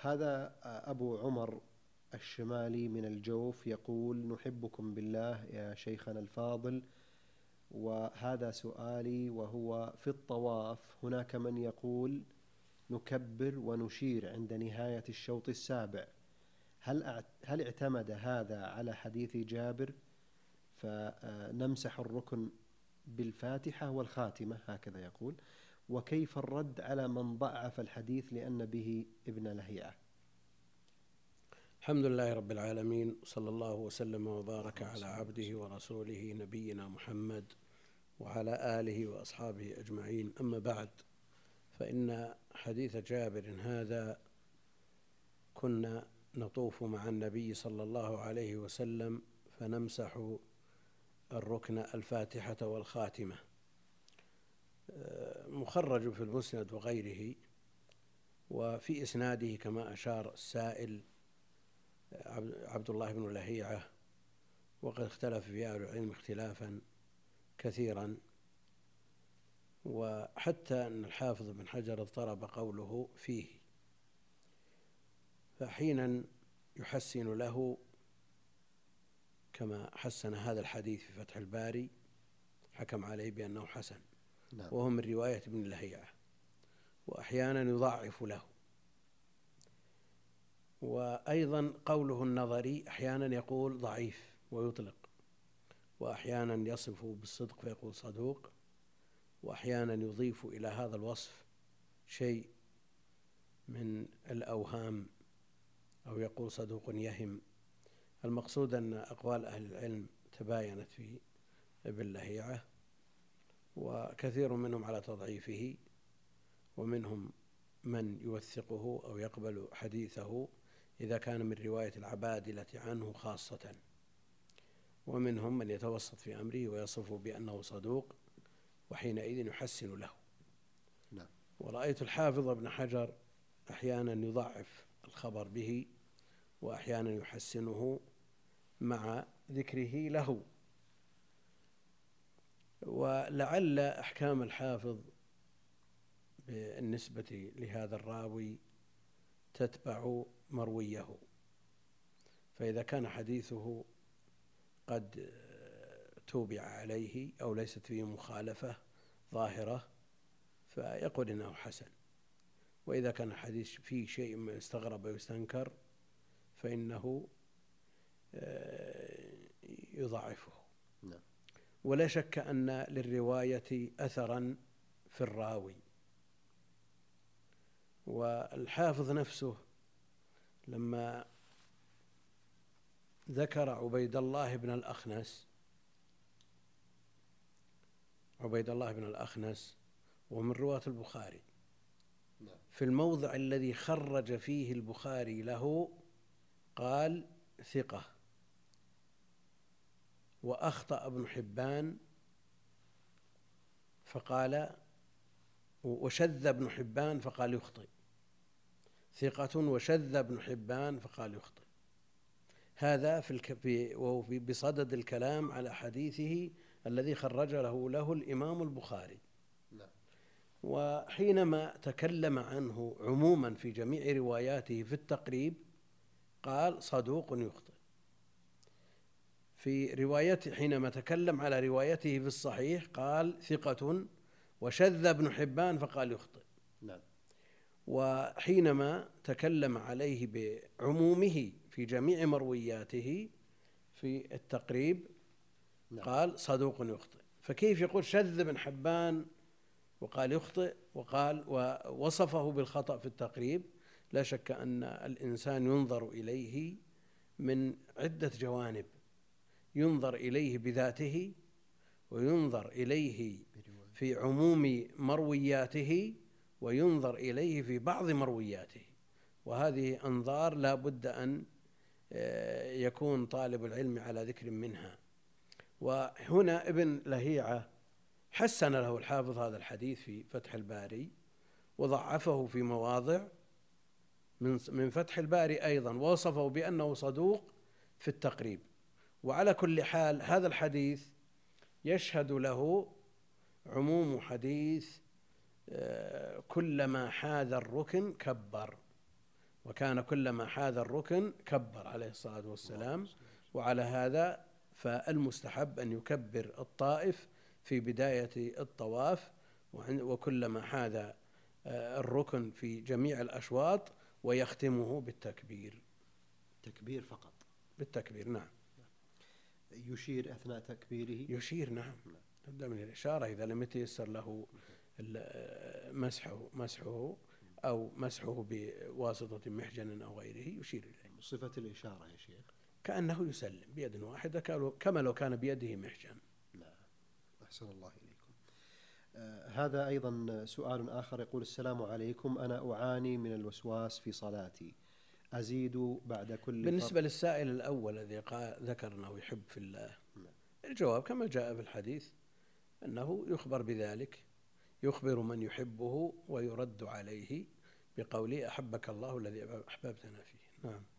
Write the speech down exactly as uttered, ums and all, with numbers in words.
هذا أبو عمر الشمالي من الجوف يقول: نحبكم بالله يا شيخنا الفاضل، وهذا سؤالي. وهو في الطواف هناك من يقول نكبر ونشير عند نهاية الشوط السابع، هل هل اعتمد هذا على حديث جابر فنمسح الركن بالفاتحة والخاتمة هكذا يقول؟ وكيف الرد على من ضعف الحديث لأن به ابن لهيعة؟ الحمد لله رب العالمين، صلى الله وسلم وبارك على عبده ورسوله نبينا محمد وعلى آله وأصحابه أجمعين. أما بعد، فإن حديث جابر هذا كنا نطوف مع النبي صلى الله عليه وسلم فنمسح الركن الفاتحة والخاتمة، مخرج في المسند وغيره. وفي إسناده كما أشار السائل عبد الله بن لهيعة، وقد اختلف في أهل العلم اختلافا كثيرا، وحتى أن الحافظ بن حجر اضطرب قوله فيه، فحينا يحسن له كما حسن هذا الحديث في فتح الباري، حكم عليه بأنه حسن، نعم. وهو من رواية ابن لهيعة، وأحيانا يضعف له. وأيضا قوله النظري أحيانا يقول ضعيف ويطلق، وأحيانا يصف بالصدق فيقول صدوق، وأحيانا يضيف إلى هذا الوصف شيء من الأوهام أو يقول صدوق يهم. المقصود أن أقوال أهل العلم تباينت في ابن لهيعة، وكثير منهم على تضعيفه، ومنهم من يوثقه أو يقبل حديثه إذا كان من رواية العبادلة عنه خاصة، ومنهم من يتوسط في أمره ويصفه بأنه صدوق، وحينئذ يحسن له. نعم. ورأيت الحافظ ابن حجر أحيانا يضعف الخبر به، وأحيانا يحسنه مع ذكره له. ولعل أحكام الحافظ بالنسبة لهذا الراوي تتبع مرويه، فإذا كان حديثه قد توبع عليه أو ليست فيه مخالفة ظاهرة فيقول إنه حسن، وإذا كان الحديث فيه شيء يستغرب ويستنكر فإنه يضعفه. نعم. ولا شك أن للرواية أثرا في الراوي. والحافظ نفسه لما ذكر عبيد الله بن الأخنس عبيد الله بن الأخنس ومن رواة البخاري، في الموضع الذي خرج فيه البخاري له قال ثقة، وأخطأ ابن حبان فقال وشذ ابن حبان فقال يخطئ، ثقة وشذ ابن حبان فقال يخطئ. هذا في الك... وهو بصدد الكلام على حديثه الذي خرج له له الإمام البخاري. لا. وحينما تكلم عنه عموما في جميع رواياته في التقريب قال صدوق يخطئ. في روايته حينما تكلم على روايته في الصحيح قال ثقة وشذ ابن حبان فقال يخطئ. نعم. وحينما تكلم عليه بعمومه في جميع مروياته في التقريب نعم. قال صدوق يخطئ. فكيف يقول شذ ابن حبان وقال يخطئ وقال ووصفه بالخطأ في التقريب؟ لا شك أن الإنسان ينظر إليه من عدة جوانب، ينظر إليه بذاته، وينظر إليه في عموم مروياته، وينظر إليه في بعض مروياته، وهذه أنظار لا بد أن يكون طالب العلم على ذكر منها. وهنا ابن لهيعة حسن له الحافظ هذا الحديث في فتح الباري، وضعفه في مواضع من فتح الباري أيضا، ووصفه بأنه صدوق في التقريب. وعلى كل حال هذا الحديث يشهد له عموم حديث كلما حاذ الركن كبر، وكان كلما حاذ الركن كبر عليه الصلاة والسلام. وعلى هذا فالمستحب أن يكبر الطائف في بداية الطواف، وكلما حاذ الركن في جميع الأشواط، ويختمه بالتكبير. تكبير فقط؟ بالتكبير، نعم. يشير أثناء تكبيره؟ يشير، نعم. تبدأ من الإشارة إذا لم يتيسر له مسحه مسحه أو مسحه بواسطة محجن أو غيره يشير إليه. صفة الإشارة يا شيخ كأنه يسلم بيد واحدة كما لو كان بيده محجن. نعم. أحسن الله إليكم. آه هذا أيضا سؤال آخر يقول: السلام عليكم، أنا أعاني من الوسواس في صلاتي، أزيد بعد كل بالنسبة للسائل الأول الذي ذكر أنه يحب في الله، نعم. الجواب كما جاء في الحديث أنه يخبر بذلك، يخبر من يحبه ويرد عليه بقوله: أحبك الله الذي أحببتنا فيه. نعم.